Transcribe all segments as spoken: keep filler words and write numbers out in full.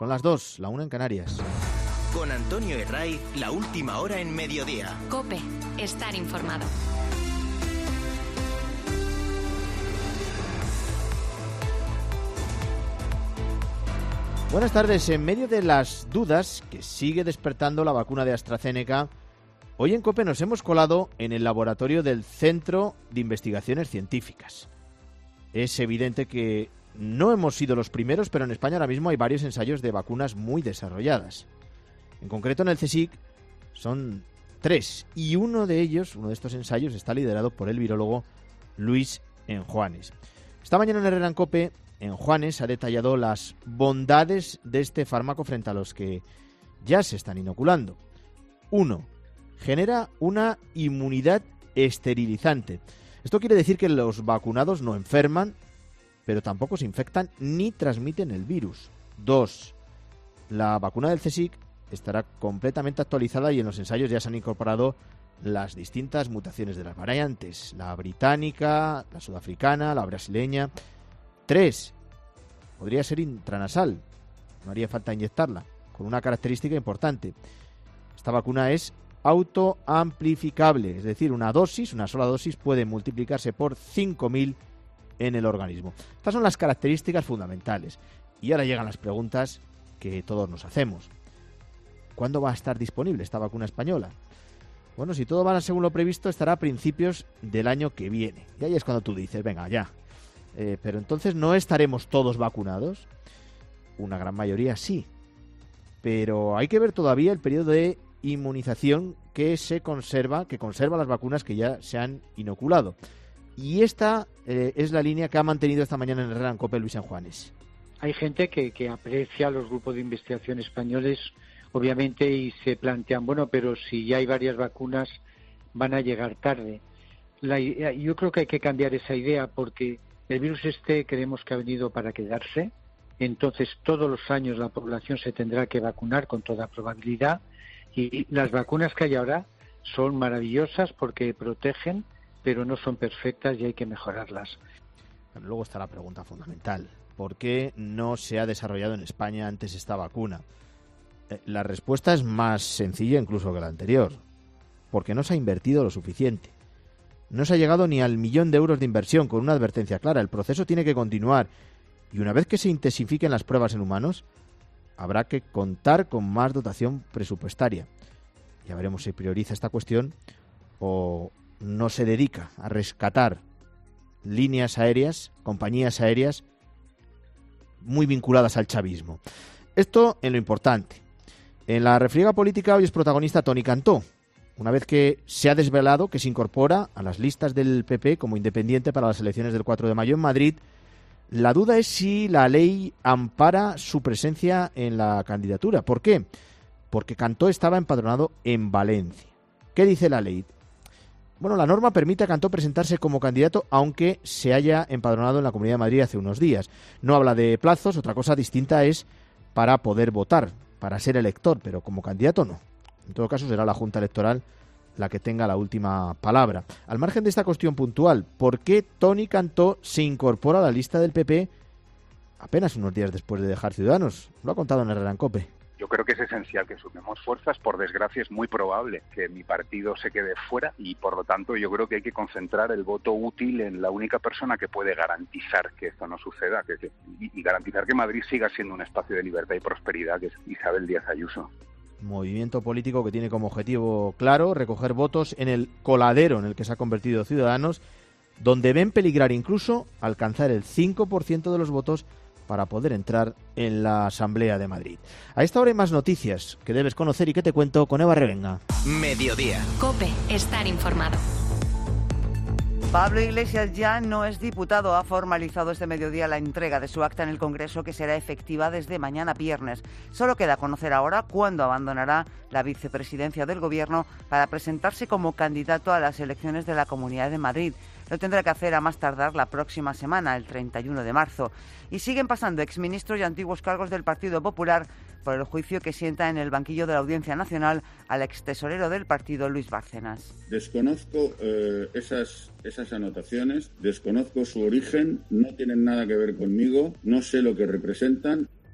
Son las dos, la una en Canarias. Con Antonio Herray, la última hora en mediodía. COPE, estar informado. Buenas tardes. En medio de las dudas que sigue despertando la vacuna de AstraZeneca, hoy en COPE nos hemos colado en el laboratorio del Centro de Investigaciones Científicas. Es evidente que no hemos sido los primeros, pero en España ahora mismo hay varios ensayos de vacunas muy desarrolladas. En concreto en el CSIC son tres, y uno de ellos, uno de estos ensayos, está liderado por el virólogo Luis Enjuanes. Esta mañana en Herrera en COPE, Enjuanes ha detallado las bondades de este fármaco frente a los que ya se están inoculando. Uno, genera una inmunidad esterilizante. Esto quiere decir que los vacunados no enferman, pero tampoco se infectan ni transmiten el virus. Dos, la vacuna del CSIC estará completamente actualizada y en los ensayos ya se han incorporado las distintas mutaciones de las variantes, la británica, la sudafricana, la brasileña. Tres, podría ser intranasal, no haría falta inyectarla, con una característica importante. Esta vacuna es autoamplificable, es decir, una dosis, una sola dosis puede multiplicarse por cinco mil en el organismo. Estas son las características fundamentales. Y ahora llegan las preguntas que todos nos hacemos. ¿Cuándo va a estar disponible esta vacuna española? Bueno, si todo va según lo previsto, estará a principios del año que viene. Y ahí es cuando tú dices, venga, ya. Eh, pero entonces, ¿no estaremos todos vacunados? Una gran mayoría sí. Pero hay que ver todavía el periodo de inmunización que se conserva, que conserva las vacunas que ya se han inoculado. Y esta eh, es la línea que ha mantenido esta mañana en Herrera en COPE Luis Enjuanes. Hay gente que, que aprecia los grupos de investigación españoles, obviamente, y se plantean, bueno, pero si ya hay varias vacunas, van a llegar tarde. La, yo creo que hay que cambiar esa idea porque el virus este creemos que ha venido para quedarse. Entonces, todos los años la población se tendrá que vacunar con toda probabilidad. Y las vacunas que hay ahora son maravillosas porque protegen, pero no son perfectas y hay que mejorarlas. Pero luego está la pregunta fundamental. ¿Por qué no se ha desarrollado en España antes esta vacuna? Eh, la respuesta es más sencilla incluso que la anterior. Porque no se ha invertido lo suficiente. No se ha llegado ni al millón de euros de inversión, con una advertencia clara. El proceso tiene que continuar. Y una vez que se intensifiquen las pruebas en humanos, habrá que contar con más dotación presupuestaria. Ya veremos si prioriza esta cuestión o no se dedica a rescatar líneas aéreas, compañías aéreas muy vinculadas al chavismo. Esto en lo importante. En la refriega política hoy es protagonista Toni Cantó, una vez que se ha desvelado que se incorpora a las listas del P P como independiente para las elecciones del cuatro de mayo en Madrid. La duda es si la ley ampara su presencia en la candidatura. ¿Por qué? Porque Cantó estaba empadronado en Valencia. ¿Qué dice la ley? Bueno, la norma permite a Cantó presentarse como candidato aunque se haya empadronado en la Comunidad de Madrid hace unos días. No habla de plazos, otra cosa distinta es para poder votar, para ser elector, pero como candidato no. En todo caso será la Junta Electoral la que tenga la última palabra. Al margen de esta cuestión puntual, ¿por qué Toni Cantó se incorpora a la lista del P P apenas unos días después de dejar Ciudadanos? Lo ha contado en Herrera en COPE. Yo creo que es esencial que sumemos fuerzas. Por desgracia es muy probable que mi partido se quede fuera y por lo tanto yo creo que hay que concentrar el voto útil en la única persona que puede garantizar que esto no suceda que, que, y, y garantizar que Madrid siga siendo un espacio de libertad y prosperidad, que es Isabel Díaz Ayuso. Movimiento político que tiene como objetivo claro recoger votos en el coladero en el que se ha convertido Ciudadanos, donde ven peligrar incluso alcanzar el cinco por ciento de los votos para poder entrar en la Asamblea de Madrid. A esta hora hay más noticias que debes conocer y que te cuento con Eva Revenga. Mediodía. COPE, estar informado. Pablo Iglesias ya no es diputado. Ha formalizado este mediodía la entrega de su acta en el Congreso, que será efectiva desde mañana viernes. Solo queda conocer ahora cuándo abandonará la vicepresidencia del Gobierno para presentarse como candidato a las elecciones de la Comunidad de Madrid. Lo tendrá que hacer a más tardar la próxima semana, el treinta y uno de marzo. Y siguen pasando exministros y antiguos cargos del Partido Popular por el juicio que sienta en el banquillo de la Audiencia Nacional al extesorero del partido, Luis Bárcenas. Desconozco eh, esas, esas anotaciones, desconozco su origen, no tienen nada que ver conmigo, no sé lo que representan.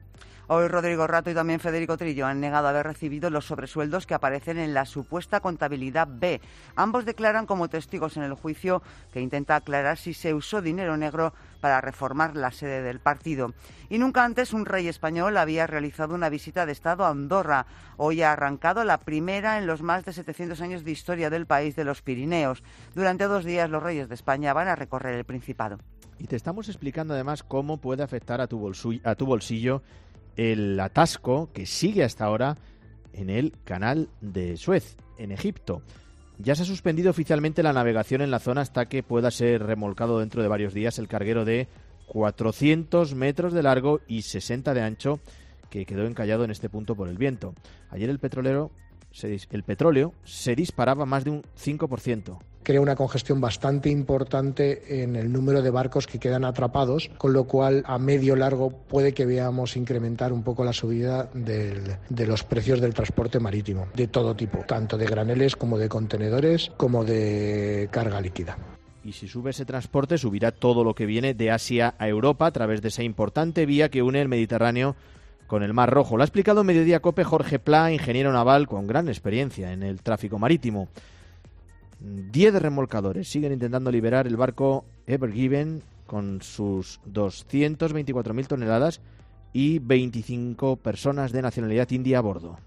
Hoy Rodrigo Rato y también Federico Trillo han negado haber recibido los sobresueldos que aparecen en la supuesta contabilidad B. Ambos declaran como testigos en el juicio que intenta aclarar si se usó dinero negro para reformar la sede del partido. Y nunca antes un rey español había realizado una visita de Estado a Andorra. Hoy ha arrancado la primera en los más de setecientos años de historia del país de los Pirineos. Durante dos días los reyes de España van a recorrer el Principado. Y te estamos explicando además cómo puede afectar a tu bolsillo, a tu bolsillo el atasco que sigue hasta ahora en el canal de Suez, en Egipto. Ya se ha suspendido oficialmente la navegación en la zona hasta que pueda ser remolcado dentro de varios días el carguero de cuatrocientos metros de largo y sesenta de ancho que quedó encallado en este punto por el viento. Ayer el petrolero se, el petróleo se disparaba más de un cinco por ciento. Crea una congestión bastante importante en el número de barcos que quedan atrapados, con lo cual a medio largo puede que veamos incrementar un poco la subida del, de los precios del transporte marítimo, de todo tipo, tanto de graneles como de contenedores, como de carga líquida. Y si sube ese transporte, subirá todo lo que viene de Asia a Europa a través de esa importante vía que une el Mediterráneo con el Mar Rojo. Lo ha explicado en Mediodía Cope Jorge Pla, ingeniero naval con gran experiencia en el tráfico marítimo. Diez remolcadores siguen intentando liberar el barco Ever Given con sus doscientas veinticuatro mil toneladas y veinticinco personas de nacionalidad india a bordo.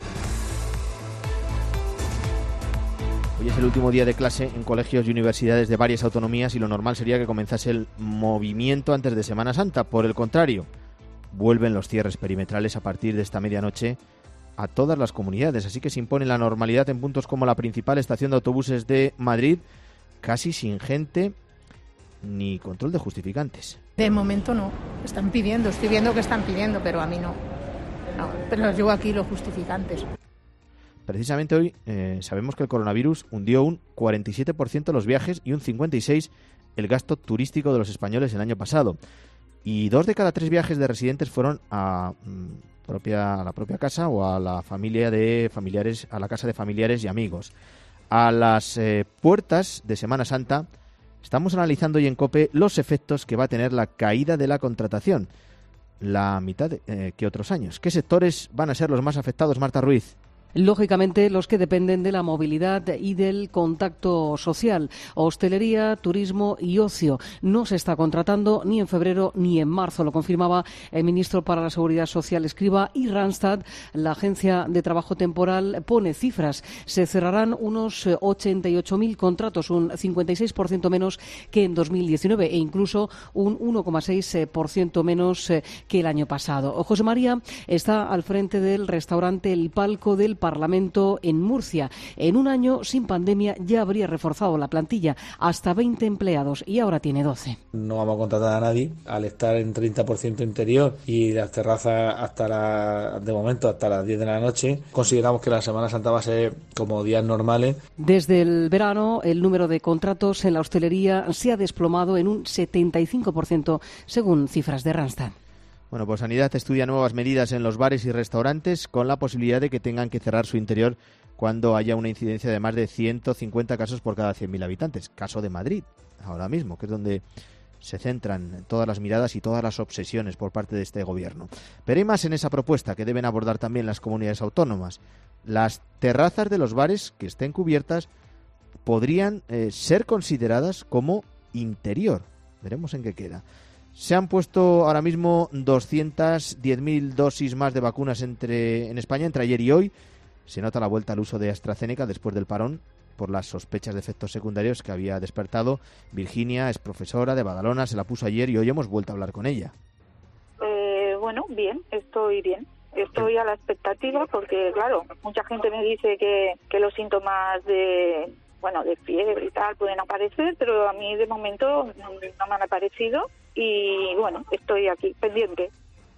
Hoy es el último día de clase en colegios y universidades de varias autonomías y lo normal sería que comenzase el movimiento antes de Semana Santa. Por el contrario, vuelven los cierres perimetrales a partir de esta medianoche a todas las comunidades, así que se impone la normalidad en puntos como la principal estación de autobuses de Madrid, casi sin gente ni control de justificantes. De momento no, están pidiendo, estoy viendo que están pidiendo, pero a mí no, no pero los llevo aquí los justificantes. Precisamente hoy eh, sabemos que el coronavirus hundió un cuarenta y siete por ciento los viajes y un cincuenta y seis por ciento el gasto turístico de los españoles el año pasado. Y dos de cada tres viajes de residentes fueron a... Mmm, propia a la propia casa o a la familia de familiares, a la casa de familiares y amigos. A las eh, puertas de Semana Santa estamos analizando hoy en COPE los efectos que va a tener la caída de la contratación, la mitad de, eh, que otros años. ¿Qué sectores van a ser los más afectados, Marta Ruiz? Lógicamente, los que dependen de la movilidad y del contacto social, hostelería, turismo y ocio. No se está contratando ni en febrero ni en marzo, lo confirmaba el ministro para la Seguridad Social, Escrivá, y Randstad, la agencia de trabajo temporal, pone cifras. Se cerrarán unos ochenta y ocho mil contratos, un cincuenta y seis por ciento menos que en dos mil diecinueve e incluso un uno coma seis por ciento menos que el año pasado. José María está al frente del restaurante El Palco del Parlamento en Murcia. En un año sin pandemia ya habría reforzado la plantilla hasta veinte empleados y ahora tiene doce. No vamos a contratar a nadie al estar en treinta por ciento interior y las terrazas hasta la, de momento hasta las diez de la noche. Consideramos que la Semana Santa va a ser como días normales. Desde el verano el número de contratos en la hostelería se ha desplomado en un setenta y cinco por ciento según cifras de Randstad. Bueno, pues Sanidad estudia nuevas medidas en los bares y restaurantes con la posibilidad de que tengan que cerrar su interior cuando haya una incidencia de más de ciento cincuenta casos por cada cien mil habitantes. Caso de Madrid, ahora mismo, que es donde se centran todas las miradas y todas las obsesiones por parte de este gobierno. Pero hay más en esa propuesta que deben abordar también las comunidades autónomas. Las terrazas de los bares que estén cubiertas podrían eh, ser consideradas como interior. Veremos en qué queda. Se han puesto ahora mismo doscientas diez mil dosis más de vacunas entre, en España entre ayer y hoy. Se nota la vuelta al uso de AstraZeneca después del parón por las sospechas de efectos secundarios que había despertado. Virginia es profesora de Badalona, se la puso ayer y hoy hemos vuelto a hablar con ella. Eh, bueno, bien, estoy bien. Estoy a la expectativa porque, claro, mucha gente me dice que, que los síntomas de... bueno, de fiebre y tal pueden aparecer, pero a mí de momento no me han aparecido y bueno, estoy aquí pendiente.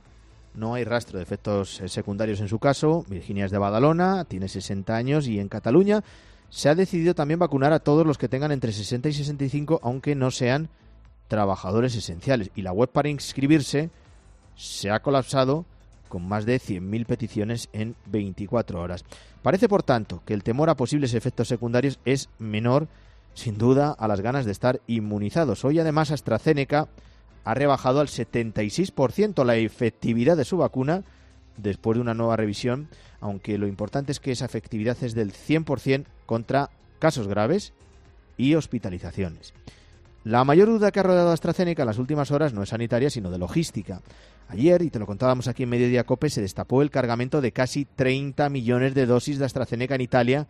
No hay rastro de efectos secundarios en su caso. Virginia es de Badalona, tiene sesenta años y en Cataluña se ha decidido también vacunar a todos los que tengan entre sesenta y sesenta y cinco, aunque no sean trabajadores esenciales. Y la web para inscribirse se ha colapsado con más de cien mil peticiones en veinticuatro horas. Parece, por tanto, que el temor a posibles efectos secundarios es menor, sin duda, a las ganas de estar inmunizados. Hoy, además, AstraZeneca ha rebajado al setenta y seis por ciento la efectividad de su vacuna después de una nueva revisión, aunque lo importante es que esa efectividad es del cien por ciento contra casos graves y hospitalizaciones. La mayor duda que ha rodeado a AstraZeneca en las últimas horas no es sanitaria, sino de logística. Ayer, y te lo contábamos aquí en Mediodía Cope, se destapó el cargamento de casi treinta millones de dosis de AstraZeneca en Italia,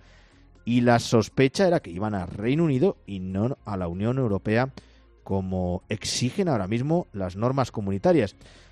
y la sospecha era que iban a Reino Unido y no a la Unión Europea, como exigen ahora mismo las normas comunitarias.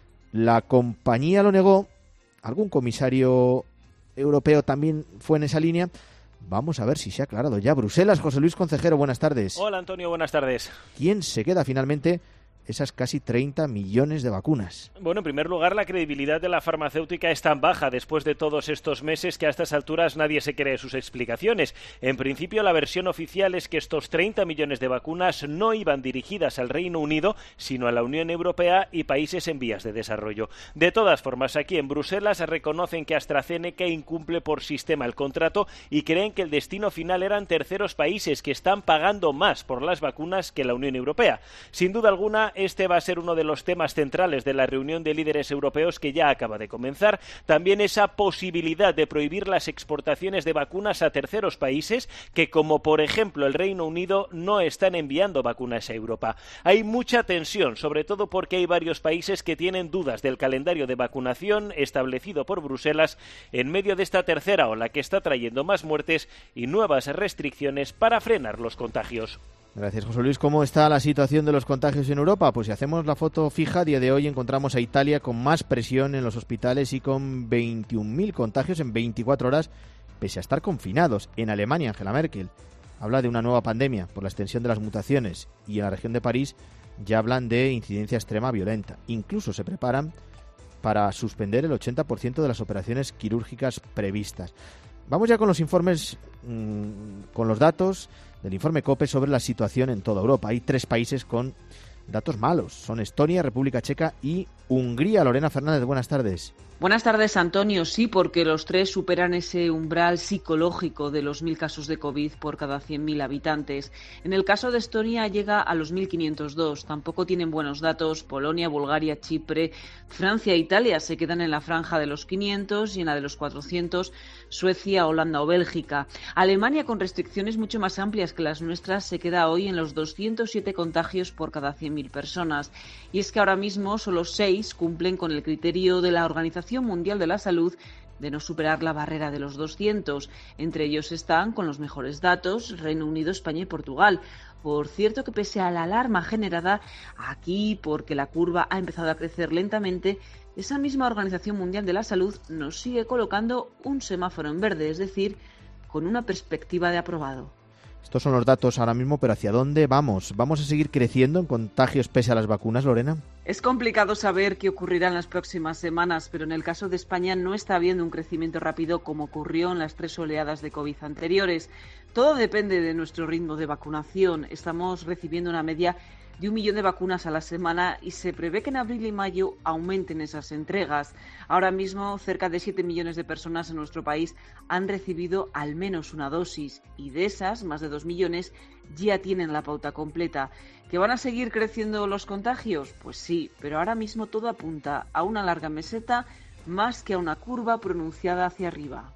La compañía lo negó, algún comisario europeo también fue en esa línea. Vamos a ver si se ha aclarado ya. Bruselas, José Luis Concejero, buenas tardes. Hola Antonio, buenas tardes. ¿Quién se queda finalmente esas casi treinta millones de vacunas? Bueno, en primer lugar, la credibilidad de la farmacéutica es tan baja después de todos estos meses que a estas alturas nadie se cree sus explicaciones. En principio, la versión oficial es que estos treinta millones de vacunas no iban dirigidas al Reino Unido, sino a la Unión Europea y países en vías de desarrollo. De todas formas, aquí en Bruselas reconocen que AstraZeneca incumple por sistema el contrato y creen que el destino final eran terceros países que están pagando más por las vacunas que la Unión Europea. Sin duda alguna, este va a ser uno de los temas centrales de la reunión de líderes europeos que ya acaba de comenzar. También esa posibilidad de prohibir las exportaciones de vacunas a terceros países que, como por ejemplo el Reino Unido, no están enviando vacunas a Europa. Hay mucha tensión, sobre todo porque hay varios países que tienen dudas del calendario de vacunación establecido por Bruselas en medio de esta tercera ola que está trayendo más muertes y nuevas restricciones para frenar los contagios. Gracias, José Luis. ¿Cómo está la situación de los contagios en Europa? Pues si hacemos la foto fija, a día de hoy encontramos a Italia con más presión en los hospitales y con veintiún mil contagios en veinticuatro horas, pese a estar confinados. En Alemania, Angela Merkel habla de una nueva pandemia por la extensión de las mutaciones, y en la región de París ya hablan de incidencia extrema violenta. Incluso se preparan para suspender el ochenta por ciento de las operaciones quirúrgicas previstas. Vamos ya con los informes, mmm, con los datos del informe COPE sobre la situación en toda Europa. Hay tres países con datos malos. Son Estonia, República Checa y Hungría. Lorena Fernández, buenas tardes. Buenas tardes, Antonio. Sí, porque los tres superan ese umbral psicológico de los mil casos de COVID por cada cien mil habitantes. En el caso de Estonia llega a los mil quinientos dos. Tampoco tienen buenos datos Polonia, Bulgaria, Chipre, Francia e Italia. Se quedan en la franja de los quinientos y en la de los cuatrocientos Suecia, Holanda o Bélgica. Alemania, con restricciones mucho más amplias que las nuestras, se queda hoy en los doscientos siete contagios por cada cien mil personas. Y es que ahora mismo solo seis cumplen con el criterio de la Organización Mundial de la Salud de no superar la barrera de los doscientos. Entre ellos están, con los mejores datos, Reino Unido, España y Portugal. Por cierto que pese a la alarma generada aquí porque la curva ha empezado a crecer lentamente, esa misma Organización Mundial de la Salud nos sigue colocando un semáforo en verde, es decir, con una perspectiva de aprobado. Estos son los datos ahora mismo, pero ¿hacia dónde vamos? ¿Vamos a seguir creciendo en contagios pese a las vacunas, Lorena? Es complicado saber qué ocurrirá en las próximas semanas, pero en el caso de España no está habiendo un crecimiento rápido como ocurrió en las tres oleadas de COVID anteriores. Todo depende de nuestro ritmo de vacunación. Estamos recibiendo una media de un millón de vacunas a la semana y se prevé que en abril y mayo aumenten esas entregas. Ahora mismo, cerca de siete millones de personas en nuestro país han recibido al menos una dosis y de esas, más de dos millones, ya tienen la pauta completa. ¿Que van a seguir creciendo los contagios? Pues sí, pero ahora mismo todo apunta a una larga meseta más que a una curva pronunciada hacia arriba.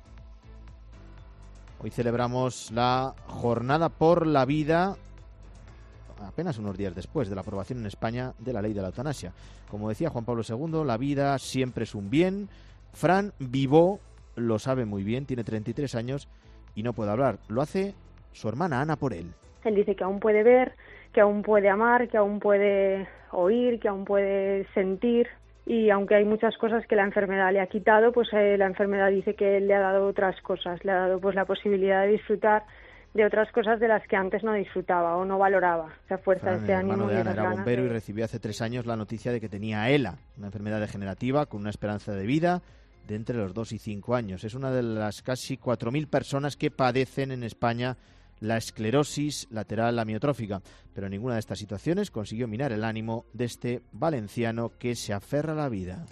Hoy celebramos la Jornada por la Vida, apenas unos días después de la aprobación en España de la ley de la eutanasia. Como decía Juan Pablo segundo, la vida siempre es un bien. Fran Vivó lo sabe muy bien, tiene treinta y tres años y no puede hablar. Lo hace su hermana Ana por él. Él dice que aún puede ver, que aún puede amar, que aún puede oír, que aún puede sentir. Y aunque hay muchas cosas que la enfermedad le ha quitado, pues eh, la enfermedad dice que él le ha dado otras cosas. Le ha dado pues la posibilidad de disfrutar de otras cosas de las que antes no disfrutaba o no valoraba. Esa fuerza, Fran, ese ánimo hermano de y Ana, esas era ganas bombero de... y recibió hace tres años la noticia de que tenía ELA, una enfermedad degenerativa con una esperanza de vida de entre los dos y cinco años. Es una de las casi cuatro mil personas que padecen en España la esclerosis lateral amiotrófica, pero ninguna de estas situaciones consiguió minar el ánimo de este valenciano que se aferra a la vida.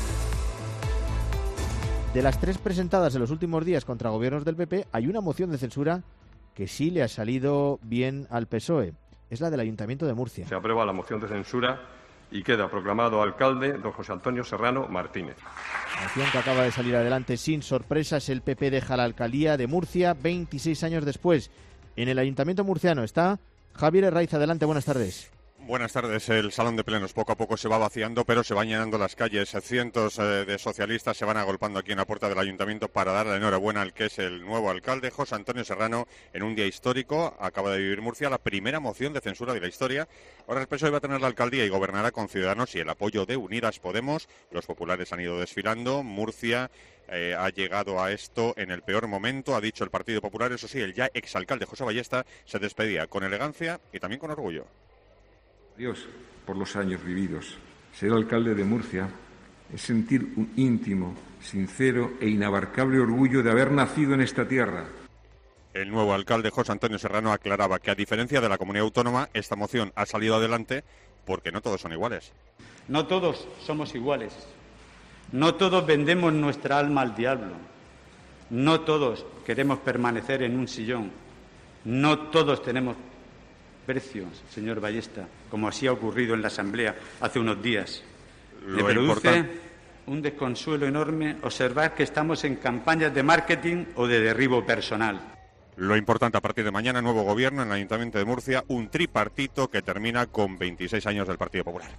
De las tres presentadas en los últimos días contra gobiernos del P P, hay una moción de censura que sí le ha salido bien al P S O E. Es la del Ayuntamiento de Murcia. Se aprueba la moción de censura y queda proclamado alcalde don José Antonio Serrano Martínez. Moción que acaba de salir adelante sin sorpresas. El P P deja la alcaldía de Murcia veintiséis años después. En el Ayuntamiento murciano está Javier Herraiz. Adelante, buenas tardes. Buenas tardes. El salón de plenos poco a poco se va vaciando, pero se van llenando las calles. Cientos eh, de socialistas se van agolpando aquí en la puerta del ayuntamiento para dar la enhorabuena al que es el nuevo alcalde, José Antonio Serrano, en un día histórico. Acaba de vivir Murcia la primera moción de censura de la historia. Ahora el P S O E va a tener la alcaldía y gobernará con Ciudadanos y el apoyo de Unidas Podemos. Los populares han ido desfilando. Murcia eh, ha llegado a esto en el peor momento, ha dicho el Partido Popular. Eso sí, el ya exalcalde José Ballesta se despedía con elegancia y también con orgullo. Dios por los años vividos. Ser alcalde de Murcia es sentir un íntimo, sincero e inabarcable orgullo de haber nacido en esta tierra. El nuevo alcalde José Antonio Serrano aclaraba que, a diferencia de la comunidad autónoma, esta moción ha salido adelante porque no todos son iguales. No todos somos iguales. No todos vendemos nuestra alma al diablo. No todos queremos permanecer en un sillón. No todos tenemos precios, señor Ballesta, como así ha ocurrido en la Asamblea hace unos días. Me produce importante... un desconsuelo enorme observar que estamos en campañas de marketing o de derribo personal. Lo importante a partir de mañana, nuevo gobierno en el Ayuntamiento de Murcia, un tripartito que termina con veintiséis años del Partido Popular.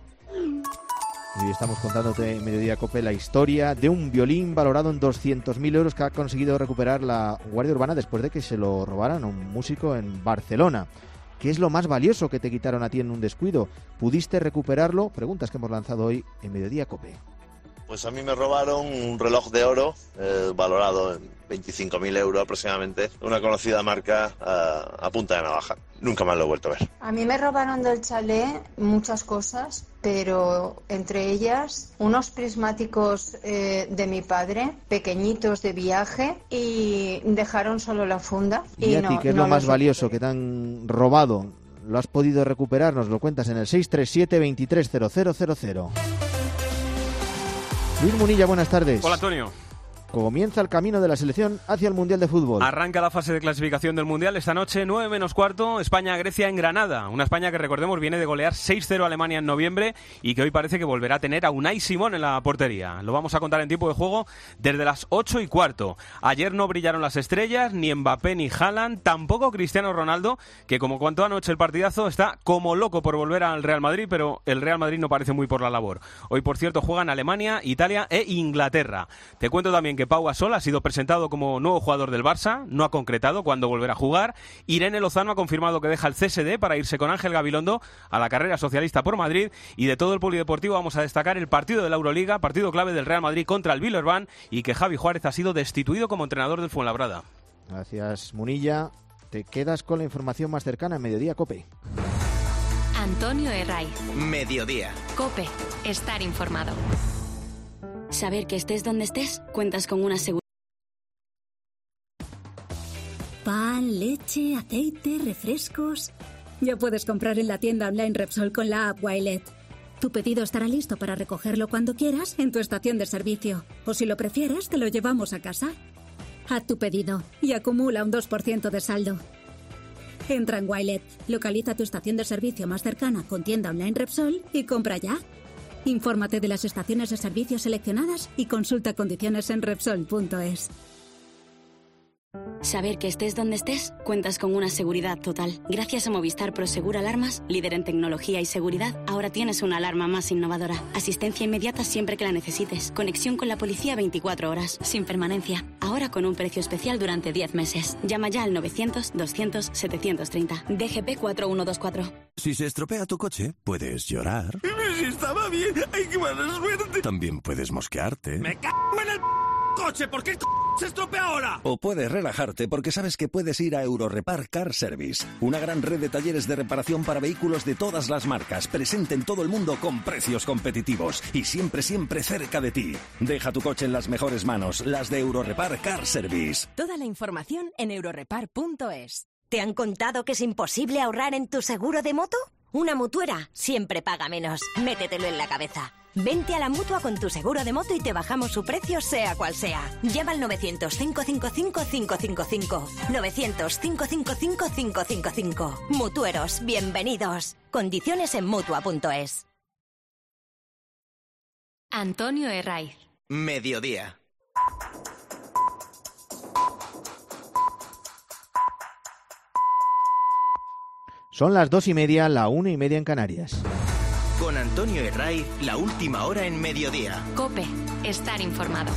Hoy estamos contándote en Mediodía Cope la historia de un violín valorado en doscientos mil euros que ha conseguido recuperar la Guardia Urbana después de que se lo robaran a un músico en Barcelona. ¿Qué es lo más valioso que te quitaron a ti en un descuido? ¿Pudiste recuperarlo? Preguntas que hemos lanzado hoy en Mediodía Cope. Pues a mí me robaron un reloj de oro eh, valorado en veinticinco mil euros aproximadamente, una conocida marca a, a punta de navaja. Nunca más lo he vuelto a ver. A mí me robaron del chalet muchas cosas, pero entre ellas unos prismáticos eh, de mi padre, pequeñitos de viaje, y dejaron solo la funda. ¿Y, y a ti no, qué es no lo más supe. valioso que te han robado? ¿Lo has podido recuperar? Nos lo cuentas en el seis tres siete, veintitrés cero cero cero cero. Luis Munilla, buenas tardes. Hola, Antonio. Comienza el camino de la selección hacia el Mundial de Fútbol. Arranca la fase de clasificación del Mundial esta noche, nueve menos cuarto, España-Grecia en Granada. Una España que, recordemos, viene de golear seis cero a Alemania en noviembre y que hoy parece que volverá a tener a Unai Simón en la portería. Lo vamos a contar en tiempo de juego desde las ocho y cuarto. Ayer no brillaron las estrellas, ni Mbappé ni Haaland, tampoco Cristiano Ronaldo, que como contó anoche el partidazo, está como loco por volver al Real Madrid, pero el Real Madrid no parece muy por la labor. Hoy, por cierto, juegan Alemania, Italia e Inglaterra. Te cuento también que Pau Gasol ha sido presentado como nuevo jugador del Barça, no ha concretado cuándo volverá a jugar. Irene Lozano ha confirmado que deja el C S D para irse con Ángel Gabilondo a la carrera socialista por Madrid. Y de todo el polideportivo vamos a destacar el partido de la Euroliga, partido clave del Real Madrid contra el Villeurbanne, y que Javi Juárez ha sido destituido como entrenador del Fuenlabrada. Gracias, Munilla. Te quedas con la información más cercana en Mediodía Cope. Antonio Herraiz. Mediodía. Cope. Estar informado. Saber que estés donde estés, cuentas con una seguridad. Pan, leche, aceite, refrescos. Ya puedes comprar en la tienda online Repsol con la app Wilet. Tu pedido estará listo para recogerlo cuando quieras en tu estación de servicio. O si lo prefieres, te lo llevamos a casa. Haz tu pedido y acumula un dos por ciento de saldo. Entra en Wilet, localiza tu estación de servicio más cercana con tienda online Repsol y compra ya. Infórmate de las estaciones de servicio seleccionadas y consulta condiciones en Repsol punto es. Saber que estés donde estés, cuentas con una seguridad total. Gracias a Movistar Prosegur Alarmas, líder en tecnología y seguridad, ahora tienes una alarma más innovadora. Asistencia inmediata siempre que la necesites. Conexión con la policía veinticuatro horas, sin permanencia. Ahora con un precio especial durante diez meses. Llama ya al novecientos, doscientos, setecientos treinta. D G P cuatro uno dos cuatro. Si se estropea tu coche, puedes llorar. Si estaba bien, ¡ay, qué mala suerte! También puedes mosquearte. ¡Me cago en el coche! ¿Por qué se estropea ahora? O puedes relajarte porque sabes que puedes ir a Eurorepar Car Service, una gran red de talleres de reparación para vehículos de todas las marcas, presente en todo el mundo con precios competitivos y siempre, siempre cerca de ti. Deja tu coche en las mejores manos, las de Eurorepar Car Service. Toda la información en eurorepar punto es. ¿Te han contado que es imposible ahorrar en tu seguro de moto? Una mutuera siempre paga menos. Métetelo en la cabeza. Vente a la Mutua con tu seguro de moto y te bajamos su precio sea cual sea. Llama al novecientos, cinco cinco cinco, cinco cinco cinco. novecientos, cinco cinco cinco, cinco cinco cinco. Mutueros, bienvenidos. Condiciones en mutua punto es. Antonio Herraiz. Mediodía. Son las dos y media, la una y media en Canarias. Con Antonio Herraiz, la última hora en Mediodía. COPE. Estar informado.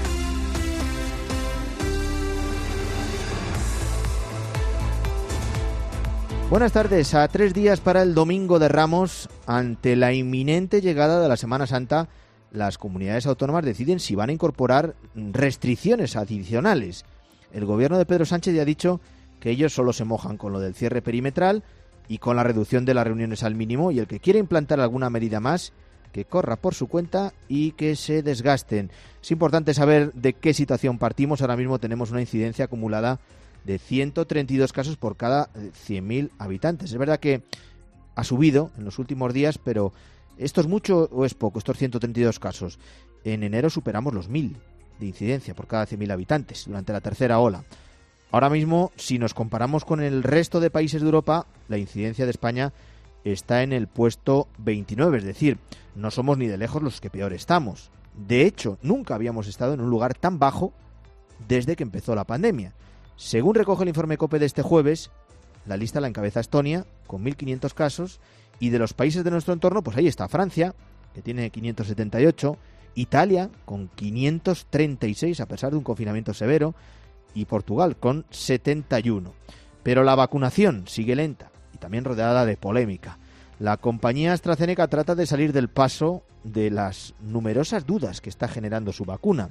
Buenas tardes. A tres días para el Domingo de Ramos, ante la inminente llegada de la Semana Santa, las comunidades autónomas deciden si van a incorporar restricciones adicionales. El gobierno de Pedro Sánchez ya ha dicho que ellos solo se mojan con lo del cierre perimetral y con la reducción de las reuniones al mínimo, y el que quiera implantar alguna medida más, que corra por su cuenta y que se desgasten. Es importante saber de qué situación partimos. Ahora mismo tenemos una incidencia acumulada de ciento treinta y dos casos por cada cien mil habitantes. Es verdad que ha subido en los últimos días, pero ¿esto es mucho o es poco, estos ciento treinta y dos casos? En enero superamos los mil de incidencia por cada cien mil habitantes durante la tercera ola. Ahora mismo, si nos comparamos con el resto de países de Europa, la incidencia de España está en el puesto veintinueve, es decir, no somos ni de lejos los que peor estamos. De hecho, nunca habíamos estado en un lugar tan bajo desde que empezó la pandemia. Según recoge el informe COPE de este jueves, la lista la encabeza Estonia, con mil quinientos casos, y de los países de nuestro entorno, pues ahí está Francia, que tiene quinientos setenta y ocho, Italia, con quinientos treinta y seis, a pesar de un confinamiento severo, y Portugal, con setenta y uno. Pero la vacunación sigue lenta y también rodeada de polémica. La compañía AstraZeneca trata de salir del paso de las numerosas dudas que está generando su vacuna.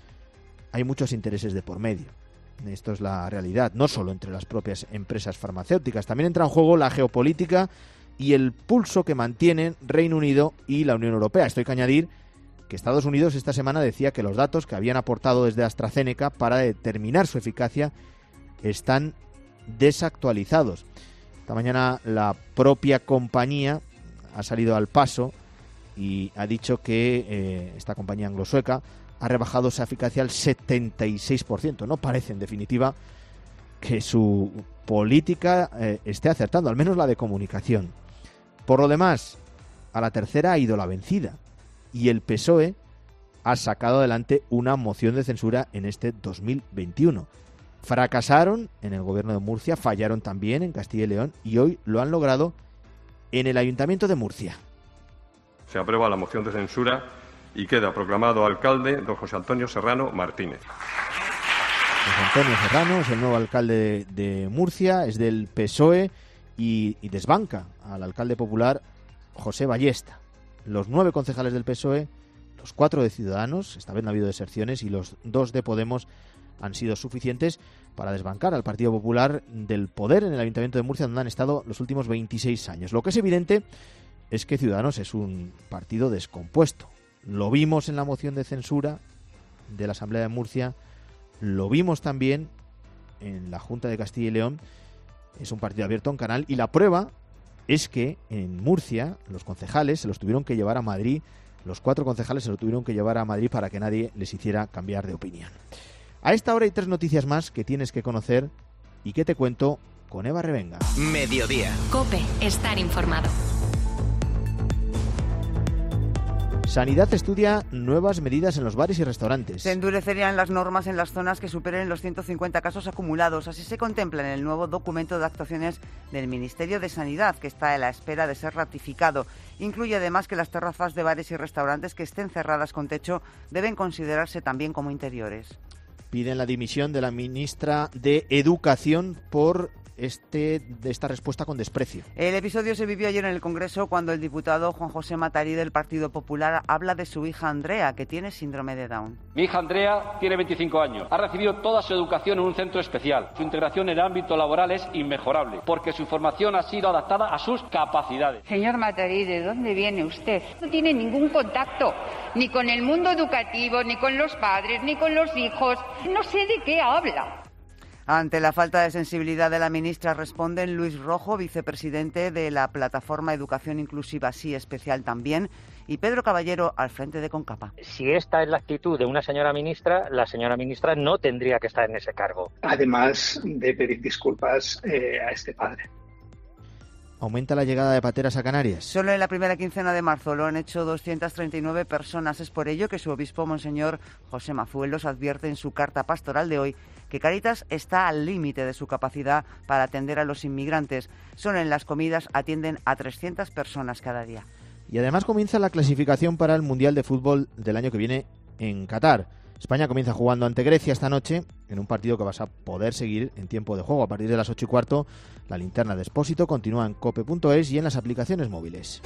Hay muchos intereses de por medio. Esto es la realidad, no solo entre las propias empresas farmacéuticas. También entra en juego la geopolítica y el pulso que mantienen Reino Unido y la Unión Europea. Esto hay que añadir que Estados Unidos esta semana decía que los datos que habían aportado desde AstraZeneca para determinar su eficacia están desactualizados. Esta mañana la propia compañía ha salido al paso y ha dicho que eh, esta compañía anglo-sueca ha rebajado esa eficacia al setenta y seis por ciento. No parece, en definitiva, que su política eh, esté acertando, al menos la de comunicación. Por lo demás, a la tercera ha ido la vencida y el P S O E ha sacado adelante una moción de censura en este dos mil veintiuno. Fracasaron en el gobierno de Murcia, fallaron también en Castilla y León y hoy lo han logrado en el Ayuntamiento de Murcia. Se aprueba la moción de censura y queda proclamado alcalde don José Antonio Serrano Martínez. José Antonio Serrano es el nuevo alcalde de Murcia, es del P S O E y, y desbanca al alcalde popular José Ballesta. Los nueve concejales del P S O E, los cuatro de Ciudadanos, esta vez no ha habido deserciones, y los dos de Podemos han sido suficientes para desbancar al Partido Popular del poder en el Ayuntamiento de Murcia, donde han estado los últimos veintiséis años. Lo que es evidente es que Ciudadanos es un partido descompuesto. Lo vimos en la moción de censura de la Asamblea de Murcia, lo vimos también en la Junta de Castilla y León. Es un partido abierto a un canal y la prueba es que en Murcia los concejales se los tuvieron que llevar a Madrid, los cuatro concejales se los tuvieron que llevar a Madrid para que nadie les hiciera cambiar de opinión. A esta hora hay tres noticias más que tienes que conocer y que te cuento con Eva Revenga. Mediodía. COPE. Estar informado. Sanidad estudia nuevas medidas en los bares y restaurantes. Se endurecerían las normas en las zonas que superen los ciento cincuenta casos acumulados. Así se contempla en el nuevo documento de actuaciones del Ministerio de Sanidad, que está a la espera de ser ratificado. Incluye además que las terrazas de bares y restaurantes que estén cerradas con techo deben considerarse también como interiores. Piden la dimisión de la ministra de Educación por este de esta respuesta con desprecio. El episodio se vivió ayer en el Congreso cuando el diputado Juan José Matarí del Partido Popular habla de su hija Andrea, que tiene síndrome de Down. Mi hija Andrea tiene veinticinco años. Ha recibido toda su educación en un centro especial. Su integración en el ámbito laboral es inmejorable, porque su formación ha sido adaptada a sus capacidades. Señor Matarí, ¿de dónde viene usted? No tiene ningún contacto, ni con el mundo educativo, ni con los padres, ni con los hijos. No sé de qué habla. Ante la falta de sensibilidad de la ministra responden Luis Rojo, vicepresidente de la plataforma Educación Inclusiva Sí Especial también, y Pedro Caballero al frente de Concapa. Si esta es la actitud de una señora ministra, la señora ministra no tendría que estar en ese cargo. Además de pedir disculpas eh, a este padre. ¿Aumenta la llegada de pateras a Canarias? Solo en la primera quincena de marzo lo han hecho doscientas treinta y nueve personas. Es por ello que su obispo, Monseñor José Mazuelos, advierte en su carta pastoral de hoy que Cáritas está al límite de su capacidad para atender a los inmigrantes. Solo en las comidas atienden a trescientas personas cada día. Y además comienza la clasificación para el Mundial de Fútbol del año que viene en Qatar. España comienza jugando ante Grecia esta noche en un partido que vas a poder seguir en tiempo de juego. A partir de las ocho y cuarto, la linterna de Expósito continúa en cope punto es y en las aplicaciones móviles.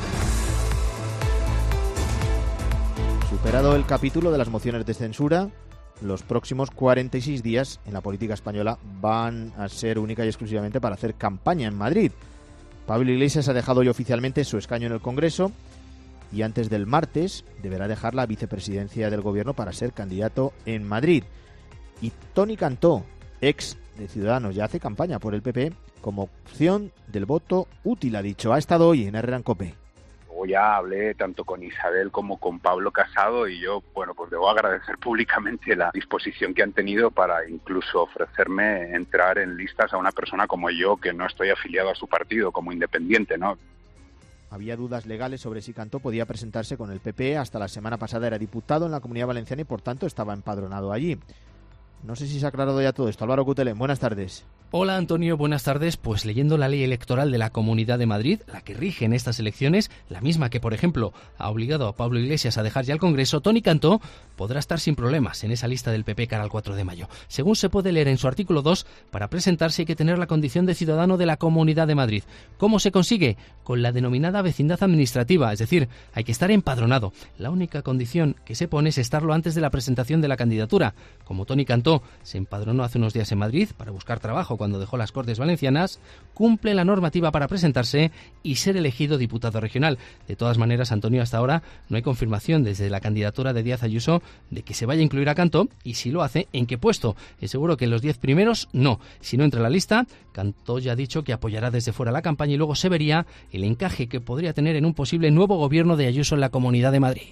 Superado el capítulo de las mociones de censura, los próximos cuarenta y seis días en la política española van a ser única y exclusivamente para hacer campaña en Madrid. Pablo Iglesias ha dejado hoy oficialmente su escaño en el Congreso y antes del martes deberá dejar la vicepresidencia del gobierno para ser candidato en Madrid. Y Toni Cantó, ex de Ciudadanos, ya hace campaña por el P P como opción del voto útil, ha dicho. Ha estado hoy en Herrera en COPE. Luego ya hablé tanto con Isabel como con Pablo Casado y yo, bueno, pues debo agradecer públicamente la disposición que han tenido para incluso ofrecerme entrar en listas a una persona como yo, que no estoy afiliado a su partido, como independiente, ¿no? Había dudas legales sobre si Cantó podía presentarse con el P P. Hasta la semana pasada era diputado en la Comunidad Valenciana y por tanto estaba empadronado allí. No sé si se ha aclarado ya todo esto. Álvaro Cutelén, buenas tardes. Hola Antonio, buenas tardes. Pues leyendo la ley electoral de la Comunidad de Madrid, la que rige en estas elecciones, la misma que, por ejemplo, ha obligado a Pablo Iglesias a dejar ya el Congreso, Toni Cantó podrá estar sin problemas en esa lista del P P cara al cuatro de mayo. Según se puede leer en su artículo dos, para presentarse hay que tener la condición de ciudadano de la Comunidad de Madrid. ¿Cómo se consigue? Con la denominada vecindad administrativa, es decir, hay que estar empadronado. La única condición que se pone es estarlo antes de la presentación de la candidatura. Como Toni Cantó se empadronó hace unos días en Madrid para buscar trabajo cuando dejó las Cortes Valencianas, cumple la normativa para presentarse y ser elegido diputado regional. De todas maneras, Antonio, hasta ahora no hay confirmación desde la candidatura de Díaz Ayuso de que se vaya a incluir a Cantó y si lo hace, ¿en qué puesto? Es seguro que en los diez primeros no. Si no entra en la lista, Cantó ya ha dicho que apoyará desde fuera la campaña y luego se vería el encaje que podría tener en un posible nuevo gobierno de Ayuso en la Comunidad de Madrid.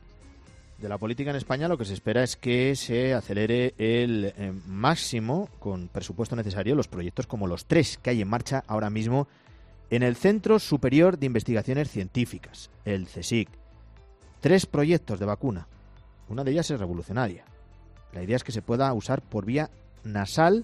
De la política en España lo que se espera es que se acelere el eh, máximo, con presupuesto necesario, los proyectos como los tres que hay en marcha ahora mismo en el Centro Superior de Investigaciones Científicas, el CSIC. Tres proyectos de vacuna. Una de ellas es revolucionaria. La idea es que se pueda usar por vía nasal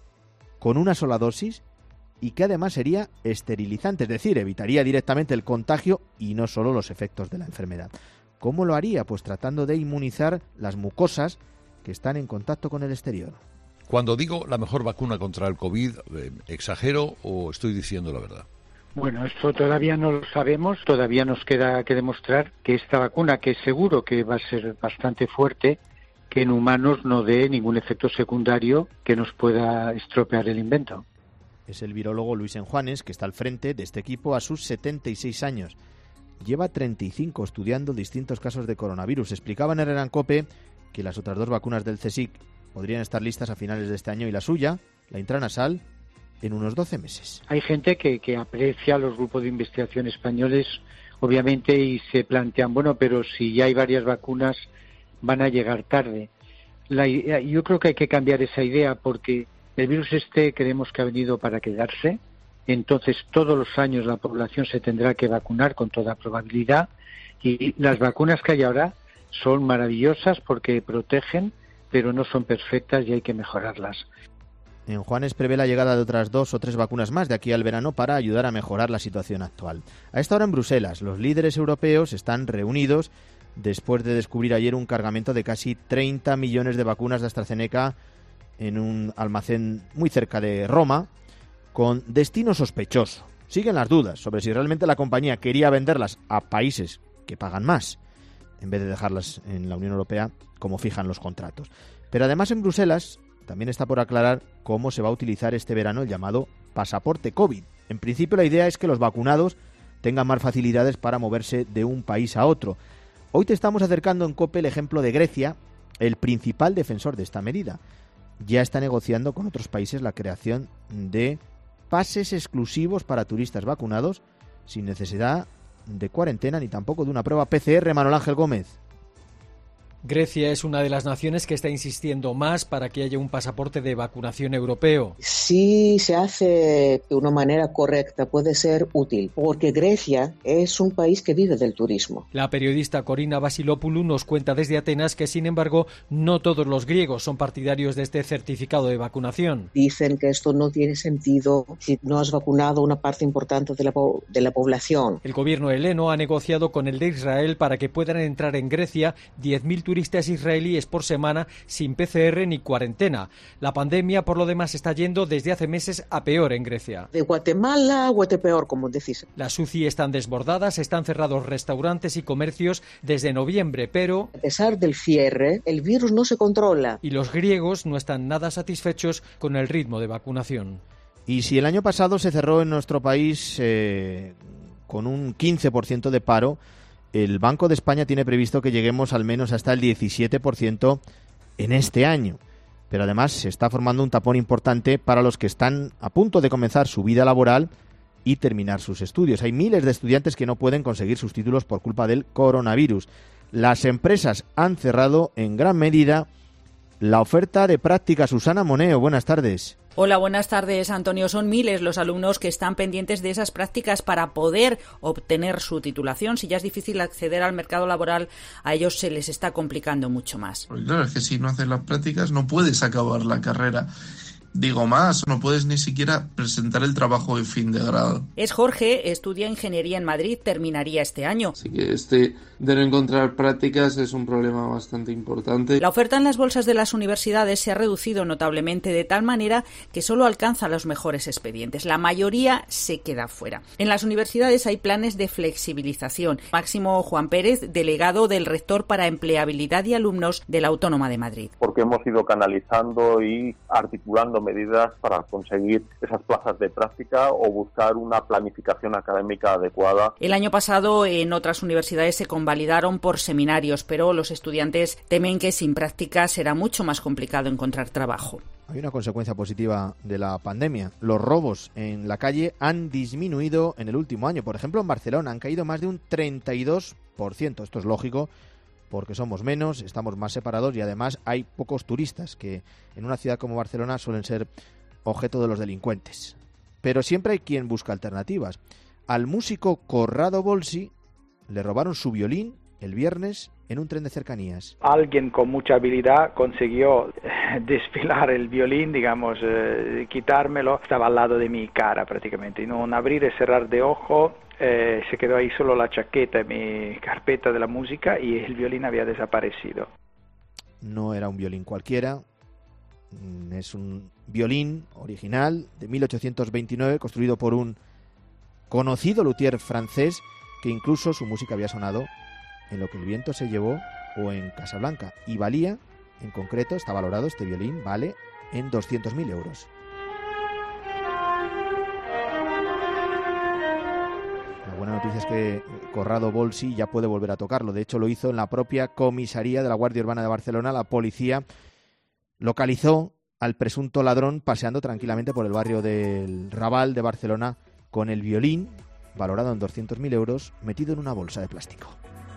con una sola dosis y que además sería esterilizante, es decir, evitaría directamente el contagio y no solo los efectos de la enfermedad. ¿Cómo lo haría? Pues tratando de inmunizar las mucosas que están en contacto con el exterior. Cuando digo la mejor vacuna contra el COVID, eh, ¿exagero o estoy diciendo la verdad? Bueno, esto todavía no lo sabemos, todavía nos queda que demostrar que esta vacuna, que seguro que va a ser bastante fuerte, que en humanos no dé ningún efecto secundario que nos pueda estropear el invento. Es el virólogo Luis Enjuanes, que está al frente de este equipo a sus setenta y seis años. Lleva treinta y cinco estudiando distintos casos de coronavirus. Explicaba en Herrera en COPE que las otras dos vacunas del CSIC podrían estar listas a finales de este año y la suya, la intranasal, en unos doce meses. Hay gente que, que aprecia los grupos de investigación españoles, obviamente, y se plantean, bueno, pero si ya hay varias vacunas, van a llegar tarde. La, yo creo que hay que cambiar esa idea porque el virus este creemos que ha venido para quedarse. Entonces, todos los años la población se tendrá que vacunar con toda probabilidad y las vacunas que hay ahora son maravillosas porque protegen, pero no son perfectas y hay que mejorarlas. En Juanes prevé la llegada de otras dos o tres vacunas más de aquí al verano para ayudar a mejorar la situación actual. A esta hora en Bruselas, los líderes europeos están reunidos después de descubrir ayer un cargamento de casi treinta millones de vacunas de AstraZeneca en un almacén muy cerca de Roma, con destino sospechoso. Siguen las dudas sobre si realmente la compañía quería venderlas a países que pagan más, en vez de dejarlas en la Unión Europea como fijan los contratos. Pero además en Bruselas también está por aclarar cómo se va a utilizar este verano el llamado pasaporte COVID. En principio la idea es que los vacunados tengan más facilidades para moverse de un país a otro. Hoy te estamos acercando en COPE el ejemplo de Grecia, el principal defensor de esta medida. Ya está negociando con otros países la creación de pases exclusivos para turistas vacunados sin necesidad de cuarentena ni tampoco de una prueba P C R. Manuel Ángel Gómez. Grecia es una de las naciones que está insistiendo más para que haya un pasaporte de vacunación europeo. Si se hace de una manera correcta puede ser útil, porque Grecia es un país que vive del turismo. La periodista Corina Vasilopoulou nos cuenta desde Atenas que, sin embargo, no todos los griegos son partidarios de este certificado de vacunación. Dicen que esto no tiene sentido si no has vacunado una parte importante de la, po- de la población. El gobierno heleno ha negociado con el de Israel para que puedan entrar en Grecia diez mil turistas israelíes por semana sin P C R ni cuarentena. La pandemia, por lo demás, está yendo desde hace meses a peor en Grecia. De Guatemala a Guatepeor, como decís. Las U C I están desbordadas, están cerrados restaurantes y comercios desde noviembre, pero... A pesar del cierre, el virus no se controla. Y los griegos no están nada satisfechos con el ritmo de vacunación. Y si el año pasado se cerró en nuestro país eh, con un quince por ciento de paro, el Banco de España tiene previsto que lleguemos al menos hasta el diecisiete por ciento en este año. Pero además se está formando un tapón importante para los que están a punto de comenzar su vida laboral y terminar sus estudios. Hay miles de estudiantes que no pueden conseguir sus títulos por culpa del coronavirus. Las empresas han cerrado en gran medida la oferta de práctica. Susana Moneo, buenas tardes. Hola, buenas tardes, Antonio. Son miles los alumnos que están pendientes de esas prácticas para poder obtener su titulación. Si ya es difícil acceder al mercado laboral, a ellos se les está complicando mucho más. Porque claro, es que si no haces las prácticas no puedes acabar la carrera. Digo más, no puedes ni siquiera presentar el trabajo de fin de grado. Es Jorge, estudia ingeniería en Madrid, terminaría este año. Así que este de no encontrar prácticas es un problema bastante importante. La oferta en las bolsas de las universidades se ha reducido notablemente, de tal manera que solo alcanza los mejores expedientes. La mayoría se queda fuera. En las universidades hay planes de flexibilización. Máximo Juan Pérez, delegado del rector para empleabilidad y alumnos de la Autónoma de Madrid. Porque hemos ido canalizando y articulando medidas para conseguir esas plazas de práctica o buscar una planificación académica adecuada. El año pasado en otras universidades se convalidaron por seminarios, pero los estudiantes temen que sin práctica será mucho más complicado encontrar trabajo. Hay una consecuencia positiva de la pandemia. Los robos en la calle han disminuido en el último año. Por ejemplo, en Barcelona han caído más de un treinta y dos por ciento. Esto es lógico, porque somos menos, estamos más separados y además hay pocos turistas, que en una ciudad como Barcelona suelen ser objeto de los delincuentes. Pero siempre hay quien busca alternativas. Al músico Corrado Bolsi le robaron su violín el viernes en un tren de cercanías. Alguien con mucha habilidad consiguió desfilar el violín, digamos, eh, quitármelo. Estaba al lado de mi cara prácticamente. En un abrir y cerrar de ojo eh, se quedó ahí solo la chaqueta y mi carpeta de la música y el violín había desaparecido. No era un violín cualquiera. Es un violín original de mil ochocientos veintinueve, construido por un conocido luthier francés, que incluso su música había sonado en Lo que el viento se llevó o en Casablanca, y valía, en concreto, está valorado este violín, vale en doscientos mil euros. La buena noticia es que Corrado Bolsi ya puede volver a tocarlo. De hecho, lo hizo en la propia comisaría de la Guardia Urbana de Barcelona. La policía localizó al presunto ladrón paseando tranquilamente por el barrio del Raval de Barcelona con el violín, valorado en doscientos mil euros, metido en una bolsa de plástico.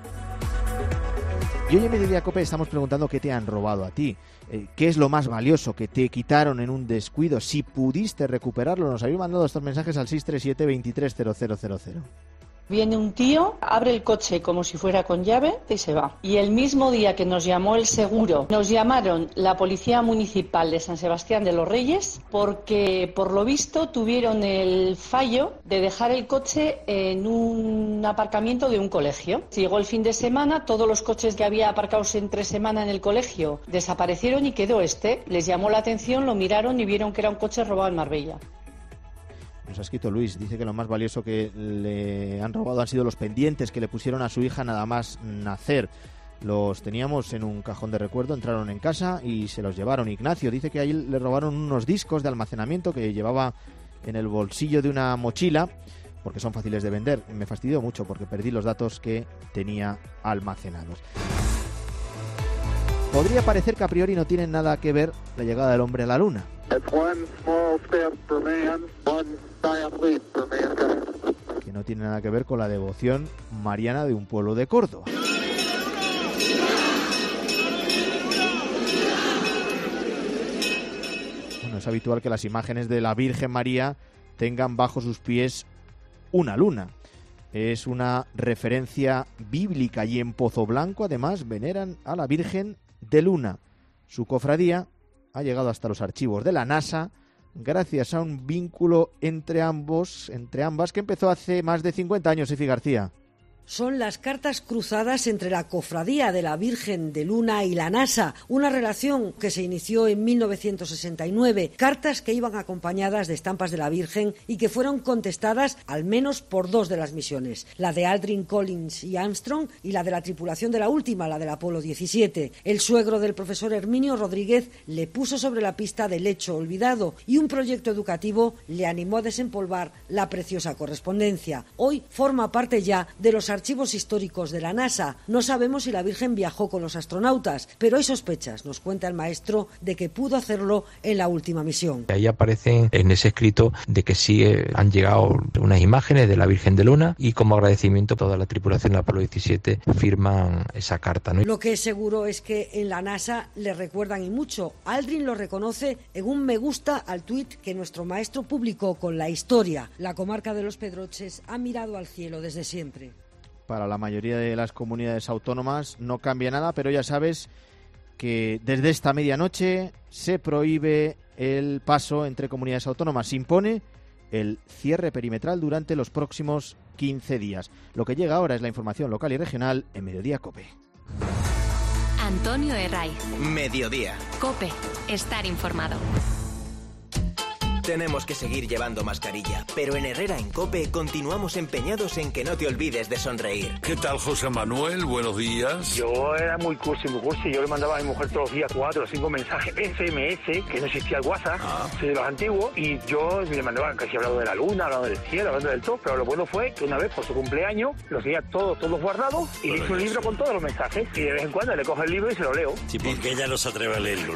Y hoy en Mediodía Cope estamos preguntando qué te han robado a ti, eh, qué es lo más valioso que te quitaron en un descuido, si pudiste recuperarlo. Nos habéis mandado estos mensajes al seis tres siete, veintitrés cero cero cero cero. Viene un tío, abre el coche como si fuera con llave y se va. Y el mismo día que nos llamó el seguro, nos llamaron la Policía Municipal de San Sebastián de los Reyes porque, por lo visto, tuvieron el fallo de dejar el coche en un aparcamiento de un colegio. Llegó el fin de semana, todos los coches que había aparcados entre semana en el colegio desaparecieron y quedó este. Les llamó la atención, lo miraron y vieron que era un coche robado en Marbella. Nos ha escrito Luis, dice que lo más valioso que le han robado han sido los pendientes que le pusieron a su hija nada más nacer. Los teníamos en un cajón de recuerdo, entraron en casa y se los llevaron. Ignacio dice que ahí le robaron unos discos de almacenamiento que llevaba en el bolsillo de una mochila, porque son fáciles de vender. Me fastidió mucho porque perdí los datos que tenía almacenados. Podría parecer que a priori no tiene nada que ver la llegada del hombre a la luna. Que no tiene nada que ver con la devoción mariana de un pueblo de Córdoba. Bueno, es habitual que las imágenes de la Virgen María tengan bajo sus pies una luna. Es una referencia bíblica y en Pozo Blanco además veneran a la Virgen de Luna. Su cofradía ha llegado hasta los archivos de la NASA gracias a un vínculo entre ambos, entre ambas, que empezó hace más de cincuenta años, Efi García. Son las cartas cruzadas entre la Cofradía de la Virgen de Luna y la NASA, una relación que se inició en mil novecientos sesenta y nueve, cartas que iban acompañadas de estampas de la Virgen y que fueron contestadas al menos por dos de las misiones, la de Aldrin, Collins y Armstrong y la de la tripulación de la última, la del Apolo diecisiete. El suegro del profesor Herminio Rodríguez le puso sobre la pista del hecho olvidado y un proyecto educativo le animó a desempolvar la preciosa correspondencia. Hoy forma parte ya de los archivos históricos de la NASA. No sabemos si la Virgen viajó con los astronautas, pero hay sospechas, nos cuenta el maestro, de que pudo hacerlo en la última misión. Ahí aparecen en ese escrito de que sí eh, han llegado unas imágenes de la Virgen de Luna y como agradecimiento toda la tripulación del Apolo diecisiete firman esa carta, ¿no? Lo que es seguro es que en la NASA le recuerdan y mucho. Aldrin lo reconoce en un me gusta al tuit que nuestro maestro publicó con la historia. La comarca de los Pedroches ha mirado al cielo desde siempre. Para la mayoría de las comunidades autónomas no cambia nada, pero ya sabes que desde esta medianoche se prohíbe el paso entre comunidades autónomas. Se impone el cierre perimetral durante los próximos quince días. Lo que llega ahora es la información local y regional en Mediodía COPE. Antonio Herraiz. Mediodía. COPE. Estar informado. Tenemos que seguir llevando mascarilla, pero en Herrera en COPE continuamos empeñados en que no te olvides de sonreír. ¿Qué tal, José Manuel? Buenos días. Yo era muy cursi, muy cursi. Yo le mandaba a mi mujer todos los días cuatro o cinco mensajes S M S, que no existía el WhatsApp, ah. de los antiguos, y yo le mandaba casi hablando de la luna, hablando del cielo, hablando del todo, pero lo bueno fue que una vez por su cumpleaños los tenía todos, todos guardados y le hice un libro con todos los mensajes, y de vez en cuando le cojo el libro y se lo leo. Sí, porque ella no se atreve a leerlo.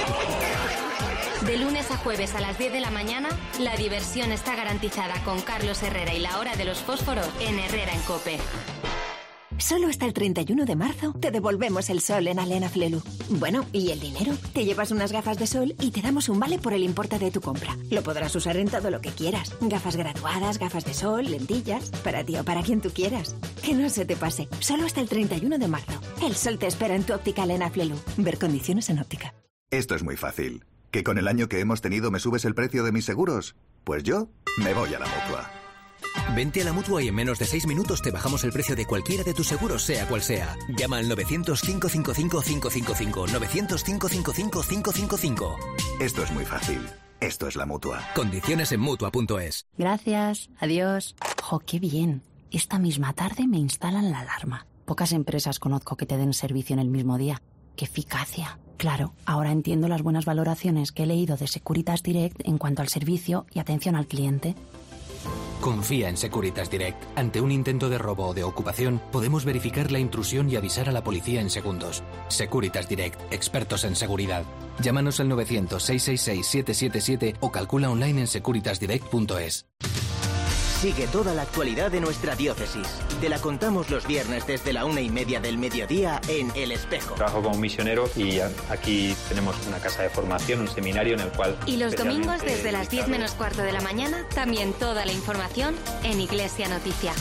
De lunes a jueves a las diez de la mañana, la diversión está garantizada con Carlos Herrera y la hora de los fósforos en Herrera en COPE. Solo hasta el treinta y uno de marzo te devolvemos el sol en Alena Flelu. Bueno, ¿y el dinero? Te llevas unas gafas de sol y te damos un vale por el importe de tu compra. Lo podrás usar en todo lo que quieras. Gafas graduadas, gafas de sol, lentillas, para ti o para quien tú quieras. Que no se te pase. Solo hasta el treinta y uno de marzo. El sol te espera en tu óptica Alena Flelu. Ver condiciones en óptica. Esto es muy fácil. ¿Que con el año que hemos tenido me subes el precio de mis seguros? Pues yo me voy a la Mutua. Vente a la Mutua y en menos de seis minutos te bajamos el precio de cualquiera de tus seguros, sea cual sea. Llama al novecientos, cinco cinco cinco, cinco cinco cinco, novecientos, cinco cinco cinco, cinco cinco cinco. Esto es muy fácil. Esto es la Mutua. Condiciones en Mutua punto es. Gracias. Adiós. Jo, qué bien. Esta misma tarde me instalan la alarma. Pocas empresas conozco que te den servicio en el mismo día. ¡Qué eficacia! Claro, ahora entiendo las buenas valoraciones que he leído de Securitas Direct en cuanto al servicio y atención al cliente. Confía en Securitas Direct. Ante un intento de robo o de ocupación, podemos verificar la intrusión y avisar a la policía en segundos. Securitas Direct, expertos en seguridad. Llámanos al novecientos, seiscientos sesenta y seis, setecientos setenta y siete o calcula online en securitas direct punto es. Sigue toda la actualidad de nuestra diócesis. Te la contamos los viernes desde la una y media del mediodía en El Espejo. Trabajo como misionero y aquí tenemos una casa de formación, un seminario en el cual... Y los domingos desde las diez menos cuarto de la mañana, también toda la información en Iglesia Noticia.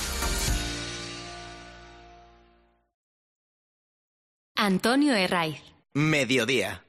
Antonio Herraiz. Mediodía.